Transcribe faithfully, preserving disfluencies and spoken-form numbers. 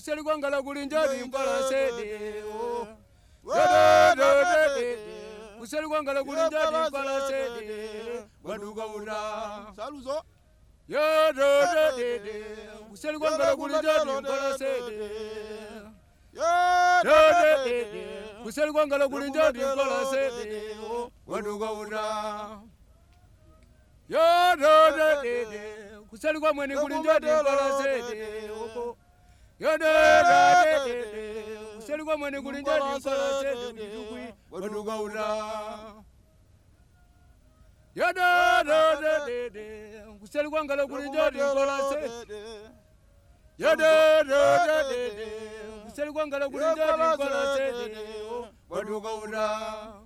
kuseli kwangala kulinjani mpala sede oh. Kuseli kwangala kulinjani mpala sede waduka uta Saluzo yo do de de kuseli kwangala kulinjani mpala sede yo do de de kuseli kwangala kulinjani mpala sede waduka uta yo do de de kuseli kwa mweni kulinjani mpala sede yo do de de kuseli kwa mweni kulinjani mpala sede ndikwi waduka uta yo do de de kuseli kwangala kulinjani mpala sede yo do de de kuseli kwangala kulinjani mpala sede waduka uta